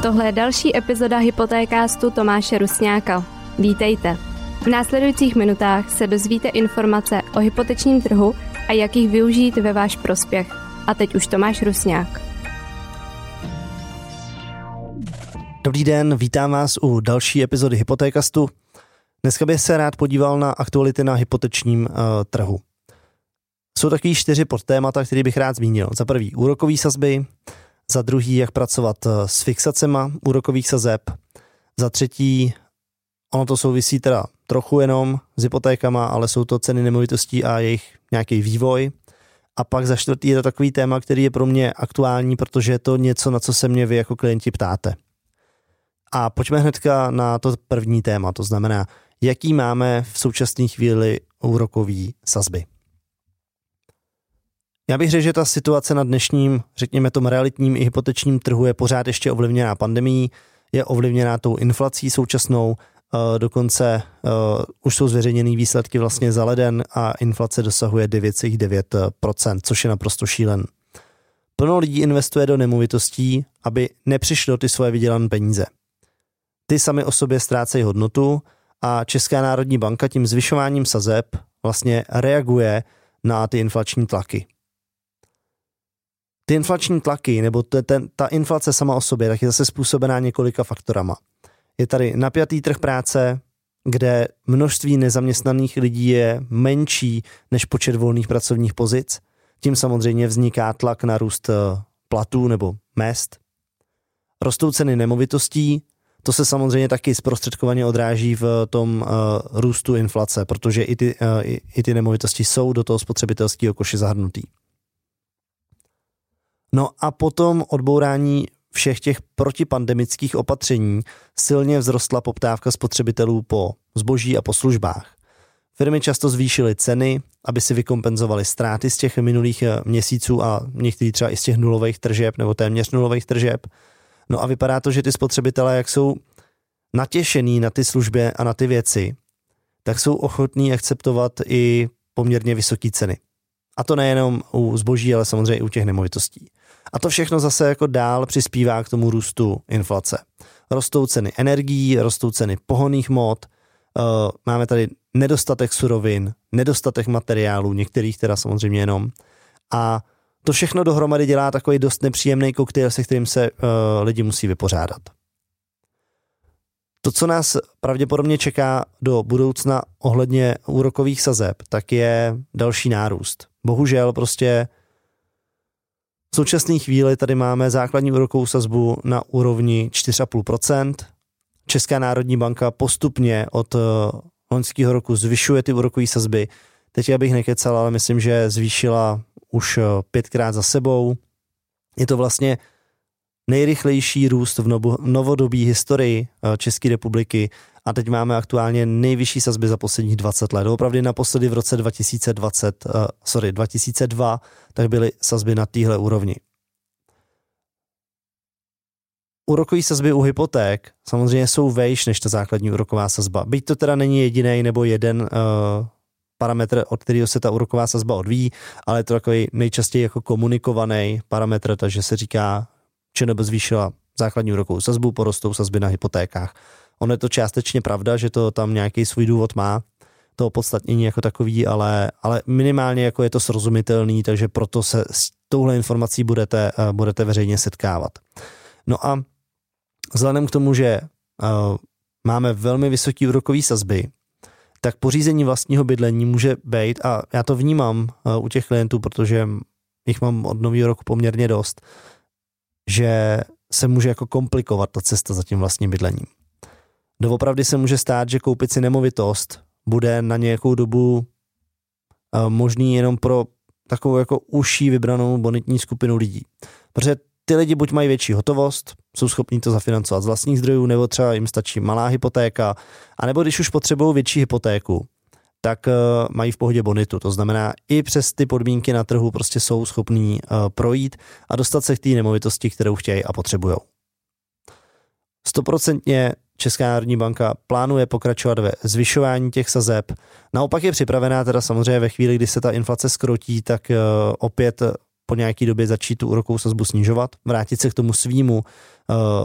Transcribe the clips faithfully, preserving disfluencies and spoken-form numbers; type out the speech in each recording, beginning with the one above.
Tohle je další epizoda Hypotékástu Tomáše Rusňáka. Vítejte. V následujících minutách se dozvíte informace o hypotečním trhu a jak jich využít ve váš prospěch. A teď už Tomáš Rusňák. Dobrý den, vítám vás u další epizody Hypotékastu. Dneska bych se rád podíval na aktuality na hypotečním uh, trhu. Jsou takový čtyři podtémata, které bych rád zmínil. Za prvý úrokové sazby, za druhý jak pracovat s fixacema úrokových sazeb, za třetí, ono to souvisí teda trochu jenom s hypotékama, ale jsou to ceny nemovitostí a jejich nějaký vývoj. A pak za čtvrtý je to takový téma, který je pro mě aktuální, protože je to něco, na co se mě vy jako klienti ptáte. A pojďme hnedka na to první téma, to znamená, jaký máme v současné chvíli úrokové sazby. Já bych řekl, že ta situace na dnešním, řekněme tom realitním i hypotečním trhu je pořád ještě ovlivněná pandemií, je ovlivněná tou inflací současnou, dokonce už jsou zveřejněný výsledky vlastně za leden a inflace dosahuje devět celá devět procent, což je naprosto šílen. Plno lidí investuje do nemovitostí, aby nepřišlo ty svoje vydělané peníze. Ty sami o sobě ztrácejí hodnotu a Česká národní banka tím zvyšováním sazeb vlastně reaguje na ty inflační tlaky. Ty inflační tlaky, nebo ten, ta inflace sama o sobě, tak je zase způsobená několika faktorama. Je tady napjatý trh práce, kde množství nezaměstnaných lidí je menší než počet volných pracovních pozic. Tím samozřejmě vzniká tlak na růst platů nebo mezd. Rostou ceny nemovitostí, to se samozřejmě taky zprostředkovaně odráží v tom uh, růstu inflace, protože i ty, uh, i, i ty nemovitosti jsou do toho spotřebitelského koše zahrnutý. No a potom odbourání všech těch protipandemických opatření silně vzrostla poptávka spotřebitelů po zboží a po službách. Firmy často zvýšily ceny, aby si vykompenzovaly ztráty z těch minulých měsíců a některý třeba i z těch nulových tržeb nebo téměř nulových tržeb. No a vypadá to, že ty spotřebitelé, jak jsou natěšený na ty služby a na ty věci, tak jsou ochotní akceptovat i poměrně vysoké ceny. A to nejenom u zboží, ale samozřejmě i u těch nemovitostí. A to všechno zase jako dál přispívá k tomu růstu inflace. Rostou ceny energií, rostou ceny pohonných hmot, uh, máme tady nedostatek surovin, nedostatek materiálů, některých teda samozřejmě jenom. A to všechno dohromady dělá takový dost nepříjemný koktejl, se kterým se uh, lidi musí vypořádat. To, co nás pravděpodobně čeká do budoucna ohledně úrokových sazeb, tak je další nárůst. Bohužel prostě v současné chvíli tady máme základní úrokovou sazbu na úrovni čtyři celá pět procenta. Česká národní banka postupně od loňského roku zvyšuje ty úrokové sazby. Teď já bych nekecal, ale myslím, že zvýšila už pětkrát za sebou. Je to vlastně nejrychlejší růst v novodobé historii České republiky a teď máme aktuálně nejvyšší sazby za posledních dvacet let. Opravdu naposledy v roce dva tisíce dvacet, uh, sorry, dva tisíce dva, tak byly sazby na téhle úrovni. Úrokové sazby u hypoték samozřejmě jsou vejš než ta základní úroková sazba. Byť to teda není jediný nebo jeden uh, parametr, od kterého se ta úroková sazba odvíjí, ale je to takový nejčastěji jako komunikovaný parametr, takže se říká, ČNB zvýšila základní úrokovou sazbu, porostou sazby na hypotékách. Ono je to částečně pravda, že to tam nějaký svůj důvod má, to opodstatnění jako takový, ale, ale minimálně jako je to srozumitelný, takže proto se s touhle informací budete, budete veřejně setkávat. No a vzhledem k tomu, že uh, máme velmi vysoké úrokové sazby, tak pořízení vlastního bydlení může být, a já to vnímám uh, u těch klientů, protože jich mám od nového roku poměrně dost, že se může jako komplikovat ta cesta za tím vlastním bydlením. Doopravdy se může stát, že koupit si nemovitost bude na nějakou dobu uh, možný jenom pro takovou jako užší vybranou bonitní skupinu lidí. Protože ty lidi buď mají větší hotovost, jsou schopní to zafinancovat z vlastních zdrojů, nebo třeba jim stačí malá hypotéka, anebo když už potřebují větší hypotéku, tak uh, mají v pohodě bonitu. To znamená, i přes ty podmínky na trhu prostě jsou schopní uh, projít a dostat se k té nemovitosti, kterou chtějí a potřebují. Stoprocentně Česká národní banka plánuje pokračovat ve zvyšování těch sazeb. Naopak je připravená teda samozřejmě ve chvíli, kdy se ta inflace skrotí, tak uh, opět po nějaký době začít tu úrokovou sazbu snižovat, vrátit se k tomu svýmu uh,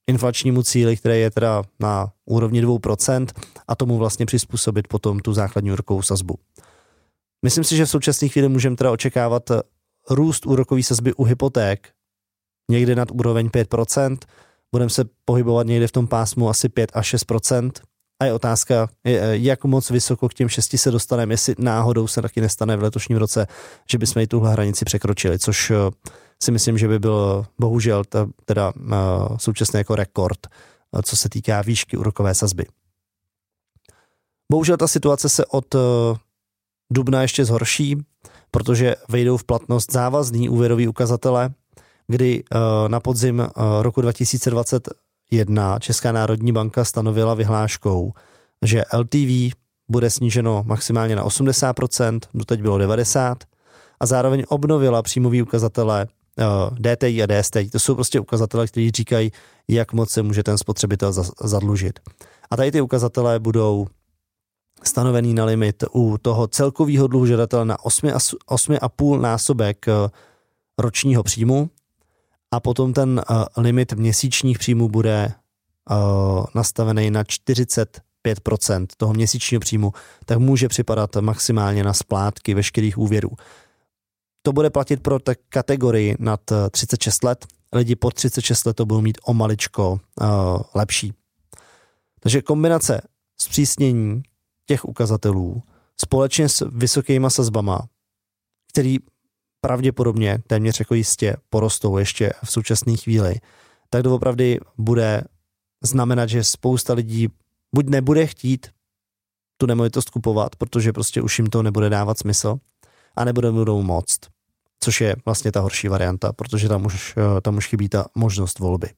inflačnímu cíli, který je teda na úrovni dvě procenta a tomu vlastně přizpůsobit potom tu základní úrokovou sazbu. Myslím si, že v současné chvíli můžeme teda očekávat růst úrokové sazby u hypoték někde nad úroveň pět procent, budeme se pohybovat někde v tom pásmu asi pět až šest procent a je otázka, jak moc vysoko k těm šesti se dostaneme, jestli náhodou se taky nestane v letošním roce, že bychom i tuhle hranici překročili, což si myslím, že by byl bohužel ta, teda uh, současný jako rekord, uh, co se týká výšky úrokové sazby. Bohužel ta situace se od uh, dubna ještě zhorší, protože vejdou v platnost závazný úvěrový ukazatele, kdy uh, na podzim uh, roku dva tisíce dvacet jedna Česká národní banka stanovila vyhláškou, že L T V bude sníženo maximálně na osmdesát procent, doteď bylo devadesát procent, a zároveň obnovila příjmový ukazatele D T I a D S T I. To jsou prostě ukazatele, které říkají, jak moc se může ten spotřebitel zadlužit. A tady ty ukazatele budou stanovený na limit u toho celkového dluhu žadatele na osm a půl násobek ročního příjmu a potom ten limit měsíčních příjmů bude nastavený na čtyřicet pět procent toho měsíčního příjmu, tak může připadat maximálně na splátky veškerých úvěrů. To bude platit pro tak kategorii nad třicet šest let. Lidi pod třicet šest let to budou mít o maličko uh, lepší. Takže kombinace zpřísnění těch ukazatelů společně s vysokýma sazbama, který pravděpodobně téměř jako jistě porostou ještě v současné chvíli, tak to opravdu bude znamenat, že spousta lidí buď nebude chtít tu nemovitost kupovat, protože prostě už jim to nebude dávat smysl, a nebo budou moct, což je vlastně ta horší varianta, protože tam už, tam už chybí ta možnost volby.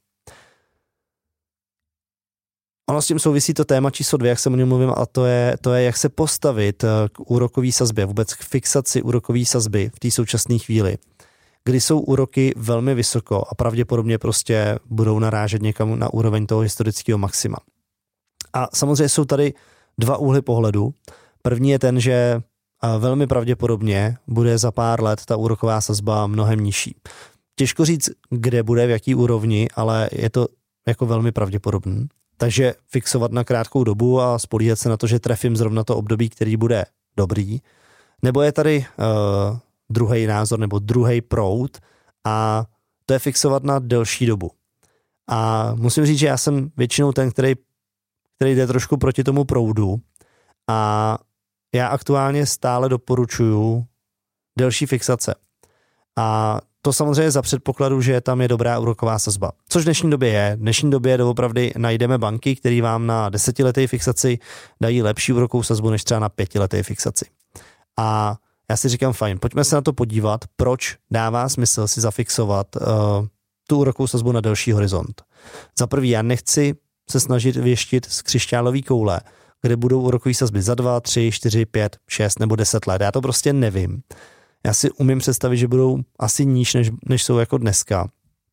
Ono s tím souvisí to téma číslo dvě, jak jsem o něm mluvím, a to je, to je, jak se postavit k úrokové sazbě, vůbec k fixaci úrokové sazby v té současné chvíli, kdy jsou úroky velmi vysoko a pravděpodobně prostě budou narážet někam na úroveň toho historického maxima. A samozřejmě jsou tady dva úhly pohledu. První je ten, že velmi pravděpodobně bude za pár let ta úroková sazba mnohem nižší. Těžko říct, kde bude, v jaký úrovni, ale je to jako velmi pravděpodobný. Takže fixovat na krátkou dobu a spolíhat se na to, že trefím zrovna to období, který bude dobrý. Nebo je tady uh, druhý názor nebo druhý proud a to je fixovat na delší dobu. A musím říct, že já jsem většinou ten, který, který jde trošku proti tomu proudu a já aktuálně stále doporučuju delší fixace. A to samozřejmě za předpokladu, že tam je dobrá úroková sazba. Což v dnešní době je. V dnešní době doopravdy najdeme banky, které vám na desetileté fixaci dají lepší úrokovou sazbu než třeba na pětileté fixaci. A já si říkám, fajn, pojďme se na to podívat, proč dává smysl si zafixovat uh, tu úrokovou sazbu na delší horizont. Za prvý, já nechci se snažit věštit z křišťálové koule, kde budou úrokové sazby za dva, tři, čtyři, pět, šest nebo deset let. Já to prostě nevím. Já si umím představit, že budou asi níž, než, než jsou jako dneska.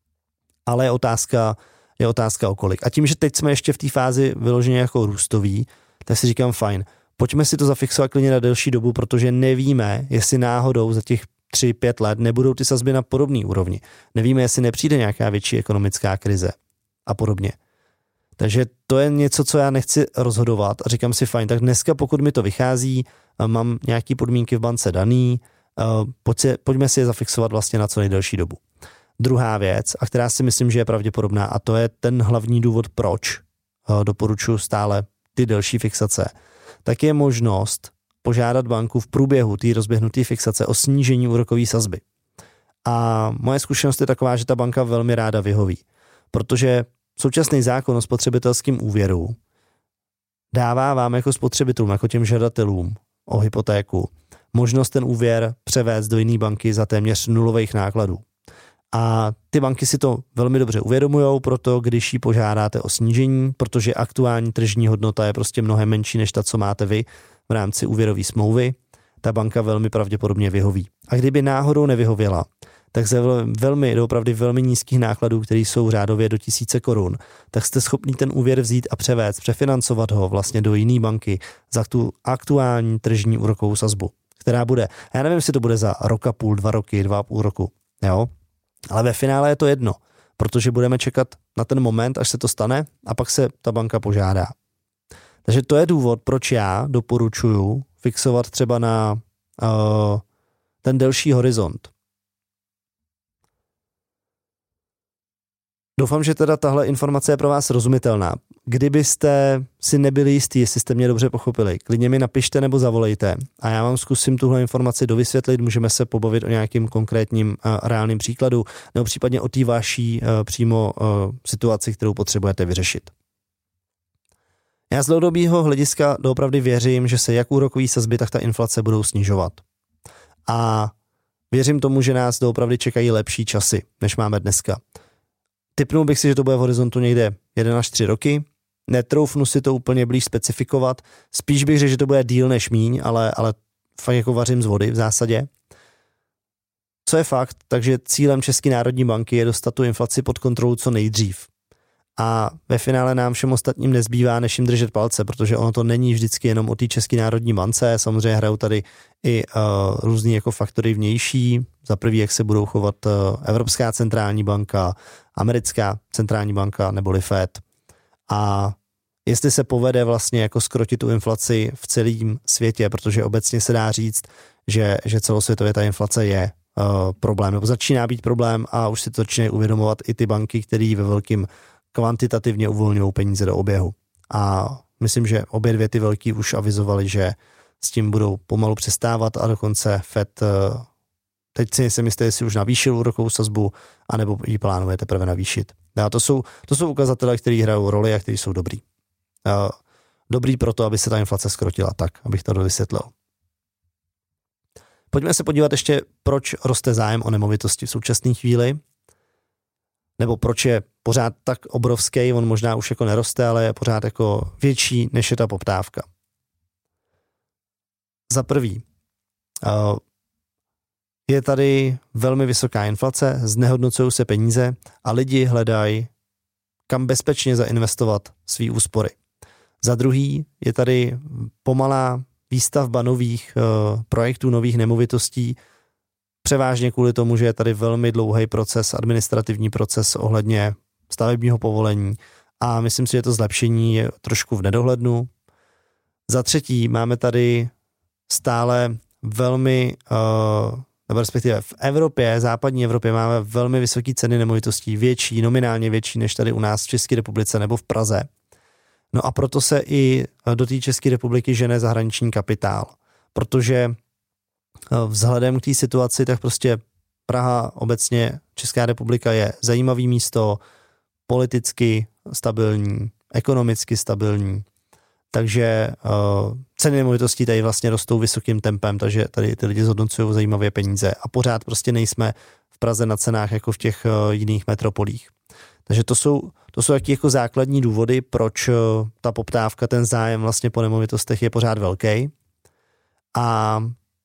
Ale je otázka, je otázka o kolik. A tím, že teď jsme ještě v té fázi vyloženě jako růstový, tak si říkám fajn, pojďme si to zafixovat klidně na delší dobu, protože nevíme, jestli náhodou za těch tři pět let nebudou ty sazby na podobné úrovni. Nevíme, jestli nepřijde nějaká větší ekonomická krize a podobně. Takže to je něco, co já nechci rozhodovat a říkám si fajn, tak dneska pokud mi to vychází, mám nějaké podmínky v bance daný, pojď si, pojďme si je zafixovat vlastně na co nejdelší dobu. Druhá věc, a která si myslím, že je pravděpodobná, a to je ten hlavní důvod, proč doporučuji stále ty delší fixace, tak je možnost požádat banku v průběhu té rozběhnuté fixace o snížení úrokové sazby. A moje zkušenost je taková, že ta banka velmi ráda vyhoví, protože současný zákon o spotřebitelském úvěru dává vám jako spotřebitelům, jako těm žadatelům o hypotéku, možnost ten úvěr převést do jiné banky za téměř nulových nákladů. A ty banky si to velmi dobře uvědomujou, proto když ji požádáte o snížení, protože aktuální tržní hodnota je prostě mnohem menší než ta, co máte vy v rámci úvěrové smlouvy, ta banka velmi pravděpodobně vyhoví. A kdyby náhodou nevyhověla, tak ze velmi, opravdu velmi nízkých nákladů, které jsou řádově do tisíce korun, tak jste schopný ten úvěr vzít a převést, přefinancovat ho vlastně do jiné banky za tu aktuální tržní úrokovou sazbu, která bude, já nevím, jestli to bude za rok a půl, dva roky, dva a půl roku, jo, ale ve finále je to jedno, protože budeme čekat na ten moment, až se to stane a pak se ta banka požádá. Takže to je důvod, proč já doporučuji fixovat třeba na uh, ten delší horizont. Doufám, že teda tahle informace je pro vás rozumitelná. Kdybyste si nebyli jistí, jestli jste mě dobře pochopili, klidně mi napište nebo zavolejte a já vám zkusím tuhle informaci dovysvětlit, můžeme se pobavit o nějakým konkrétním uh, reálným příkladu nebo případně o té vaší uh, přímo uh, situaci, kterou potřebujete vyřešit. Já z dlouhodobého hlediska doopravdy věřím, že se jak úrokový sazby, tak ta inflace budou snižovat. A věřím tomu, že nás doopravdy čekají lepší časy, než máme dneska. Tipnul bych si, že to bude v horizontu někde jedna až tři roky. Netroufnu si to úplně blíž specifikovat. Spíš bych řekl, že to bude díl než míň, ale, ale fakt jako vařím z vody v zásadě. Co je fakt, takže cílem České národní banky je dostat tu inflaci pod kontrolu co nejdřív. A ve finále nám všem ostatním nezbývá, než jim držet palce, protože ono to není vždycky jenom o té České národní bance, samozřejmě hrajou tady i uh, různý jako faktory vnější, za prvý, jak se budou chovat uh, Evropská centrální banka, Americká centrální banka neboli Fed. A jestli se povede vlastně jako skrotit tu inflaci v celém světě, protože obecně se dá říct, že, že celosvětově ta inflace je uh, problém, nebo začíná být problém a už si to začínají uvědomovat i ty banky, které ve velkým kvantitativně uvolňují peníze do oběhu. A myslím, že obě dvě ty velký už avizovali, že s tím budou pomalu přestávat a dokonce Fed, teď si nejsem jistý, jestli už navýšil úrokovou sazbu, anebo ji plánuje teprve navýšit. A to jsou, to jsou ukazatele, které hrají roli a které jsou dobrý. Dobrý proto, aby se ta inflace skrotila, tak, abych to dovysvětlil. Pojďme se podívat ještě, proč roste zájem o nemovitosti v současné chvíli, nebo proč je pořád tak obrovský, on možná už jako neroste, ale je pořád jako větší, než je ta poptávka. Za prvý, je tady velmi vysoká inflace, znehodnocují se peníze a lidi hledají, kam bezpečně zainvestovat svý úspory. Za druhý, je tady pomalá výstavba nových projektů, nových nemovitostí, převážně kvůli tomu, že je tady velmi dlouhý proces, administrativní proces ohledně stavebního povolení a myslím si, že to zlepšení je trošku v nedohlednu. Za třetí máme tady stále velmi, uh, nebo respektive v Evropě, západní Evropě máme velmi vysoké ceny nemovitostí, větší, nominálně větší než tady u nás v České republice nebo v Praze. No a proto se i do té České republiky žene zahraniční kapitál, protože vzhledem k té situaci, tak prostě Praha obecně, Česká republika je zajímavý místo, politicky stabilní, ekonomicky stabilní, takže uh, ceny nemovitostí tady vlastně rostou vysokým tempem, takže tady ty lidi zhodnocují zajímavé peníze a pořád prostě nejsme v Praze na cenách jako v těch uh, jiných metropolích. Takže to jsou, to jsou taky jako základní důvody, proč uh, ta poptávka, ten zájem vlastně po nemovitostech je pořád velký. A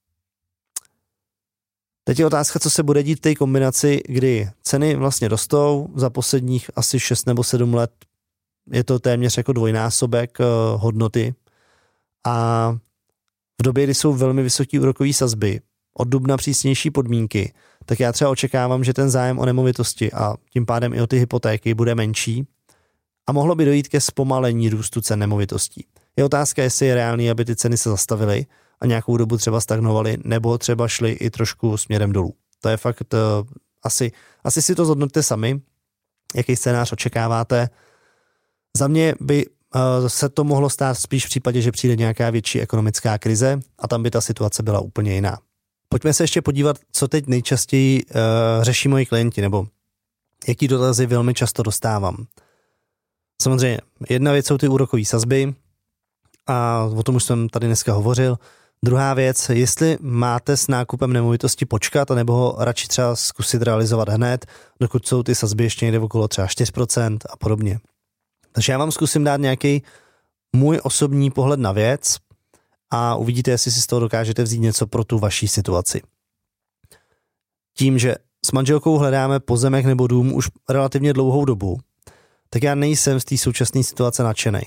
teď je otázka, co se bude dít v té kombinaci, kdy ceny vlastně rostou za posledních asi šest nebo sedm let. Je to téměř jako dvojnásobek uh, hodnoty. A v době, kdy jsou velmi vysoké úrokové sazby, od dubna přísnější podmínky, tak já třeba očekávám, že ten zájem o nemovitosti a tím pádem i o ty hypotéky bude menší a mohlo by dojít ke zpomalení růstu cen nemovitostí. Je otázka, jestli je reálný, aby ty ceny se zastavily a nějakou dobu třeba stagnovaly, nebo třeba šly i trošku směrem dolů. To je fakt, uh, asi, asi si to zhodnoťte sami, jaký scénář očekáváte. Za mě by uh, se to mohlo stát spíš v případě, že přijde nějaká větší ekonomická krize a tam by ta situace byla úplně jiná. Pojďme se ještě podívat, co teď nejčastěji uh, řeší moji klienti, nebo jaký dotazy velmi často dostávám. Samozřejmě, jedna věc jsou ty úrokové sazby a o tom už jsem tady dneska hovořil. Druhá věc, jestli máte s nákupem nemovitosti počkat, anebo ho radši třeba zkusit realizovat hned, dokud jsou ty sazby ještě někde okolo třeba čtyři procenta a podobně. Takže já vám zkusím dát nějaký můj osobní pohled na věc a uvidíte, jestli si z toho dokážete vzít něco pro tu vaší situaci. Tím, že s manželkou hledáme pozemek nebo dům už relativně dlouhou dobu, tak já nejsem z té současné situace nadšenej.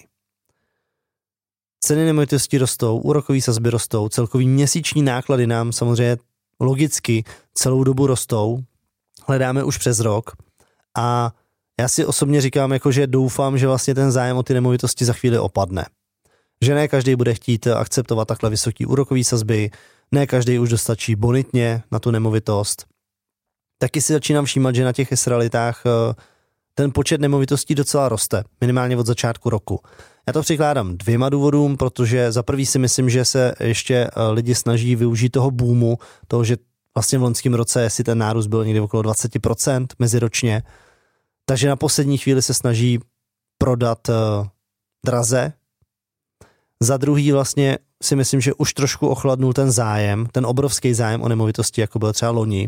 Ceny nemovitostí rostou, úrokové sazby rostou, celkový měsíční náklady nám samozřejmě logicky celou dobu rostou, hledáme už přes rok A já si osobně říkám, jako, že doufám, že vlastně ten zájem o ty nemovitosti za chvíli opadne. Že ne každý bude chtít akceptovat takhle vysoký úrokový sazby, ne každý už dostačí bonitně na tu nemovitost. Taky si začínám všímat, že na těch Israelitách ten počet nemovitostí docela roste, minimálně od začátku roku. Já to přikládám dvěma důvodům, protože za prvý si myslím, že se ještě lidi snaží využít toho boomu, toho, že vlastně v loňském roce, jestli ten nárůst byl někdy okolo dvacet procent meziročně, takže na poslední chvíli se snaží prodat uh, draze. Za druhý vlastně si myslím, že už trošku ochladnul ten zájem, ten obrovský zájem o nemovitosti, jako byl třeba loni.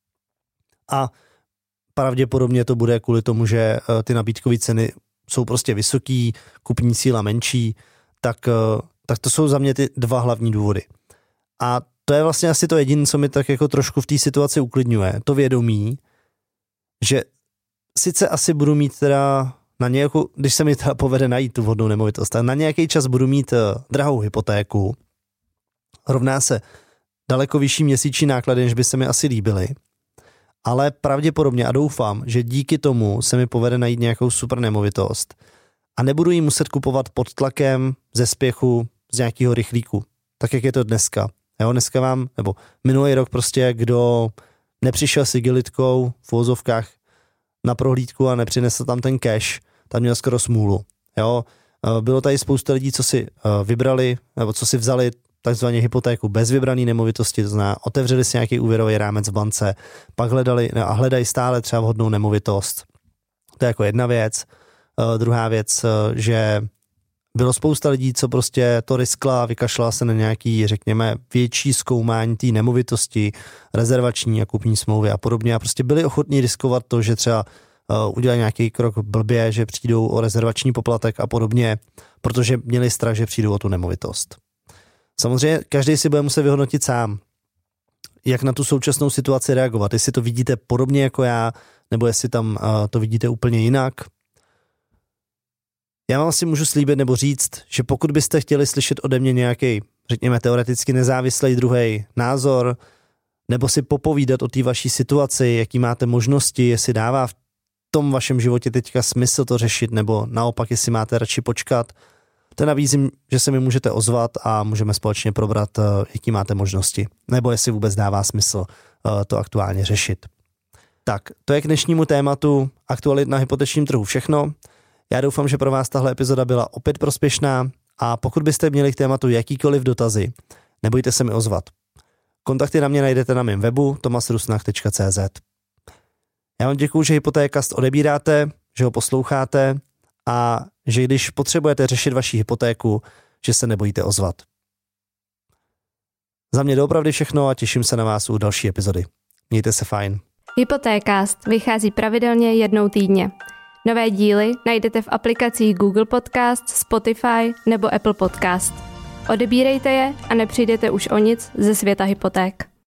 A pravděpodobně to bude kvůli tomu, že uh, ty nabídkové ceny jsou prostě vysoký, kupní síla menší, tak, uh, tak to jsou za mě ty dva hlavní důvody. A to je vlastně asi to jediné, co mi tak jako trošku v té situaci uklidňuje. To vědomí, že sice asi budu mít teda na nějakou, když se mi teda povede najít tu vhodnou nemovitost, tak na nějaký čas budu mít drahou hypotéku, rovná se daleko vyšší měsíční náklady, než by se mi asi líbily, ale pravděpodobně a doufám, že díky tomu se mi povede najít nějakou super nemovitost a nebudu ji muset kupovat pod tlakem, ze spěchu, z nějakého rychlíku, tak jak je to dneska. Jo, dneska vám, nebo minulý rok prostě, kdo nepřišel s igelitkou v uvozovkách na prohlídku a nepřinesl tam ten cash, tam měl skoro smůlu. Jo, bylo tady spousta lidí, co si vybrali, nebo co si vzali takzvaně hypotéku bez vybrané nemovitosti, to znamená, otevřeli si nějaký úvěrový rámec v bance, pak hledali a hledají stále třeba vhodnou nemovitost. To je jako jedna věc. Druhá věc, že bylo spousta lidí, co prostě to riskla, vykašlala se na nějaký, řekněme, větší zkoumání té nemovitosti, rezervační a kupní smlouvy a podobně a prostě byli ochotní riskovat to, že třeba uh, udělají nějaký krok blbě, že přijdou o rezervační poplatek a podobně, protože měli strach, že přijdou o tu nemovitost. Samozřejmě každý si bude muset vyhodnotit sám, jak na tu současnou situaci reagovat, jestli to vidíte podobně jako já, nebo jestli tam uh, to vidíte úplně jinak. Já vám asi můžu slíbit nebo říct, že pokud byste chtěli slyšet ode mě nějaký, řekněme, teoreticky nezávislý druhý názor, nebo si popovídat o té vaší situaci, jaký máte možnosti, jestli dává v tom vašem životě teďka smysl to řešit, nebo naopak, jestli máte radši počkat, to nabízím, že se mi můžete ozvat a můžeme společně probrat, jaký máte možnosti, nebo jestli vůbec dává smysl to aktuálně řešit. Tak, to je k dnešnímu tématu aktualit na hypotečním trhu všechno. Já doufám, že pro vás tahle epizoda byla opět prospěšná a pokud byste měli k tématu jakýkoliv dotazy, nebojte se mi ozvat. Kontakty na mě najdete na mém webu tomas rusnach tečka cé zet. Já vám děkuju, že Hypotékast odebíráte, že ho posloucháte a že když potřebujete řešit vaši hypotéku, že se nebojíte ozvat. Za mě doopravdy všechno a těším se na vás u další epizody. Mějte se fajn. Hypotékast vychází pravidelně jednou týdně. Nové díly najdete v aplikacích Google Podcast, Spotify nebo Apple Podcast. Odebírejte je a nepřijdete už o nic ze světa hypoték.